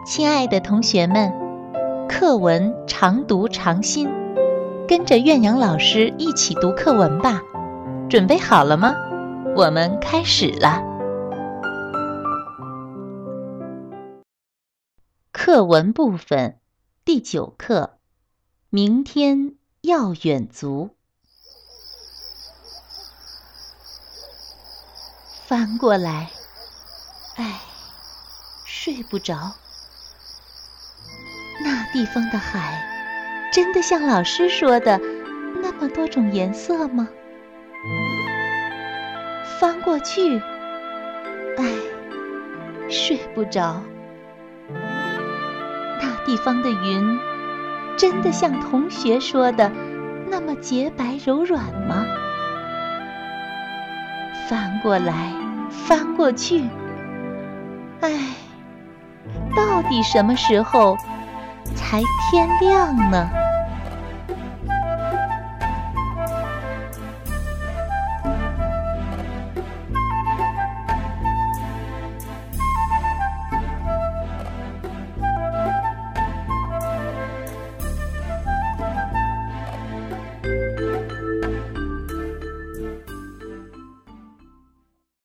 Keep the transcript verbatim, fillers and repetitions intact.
亲爱的同学们，课文常读常新，跟着岳阳老师一起读课文吧。准备好了吗？我们开始了。课文部分第九课，明天要远足。翻过来，哎，睡不着。那地方的海，真的像老师说的那么多种颜色吗？翻过去，哎，睡不着。那地方的云，真的像同学说的那么洁白柔软吗？翻过来，翻过去，哎，到底什么时候才天亮呢？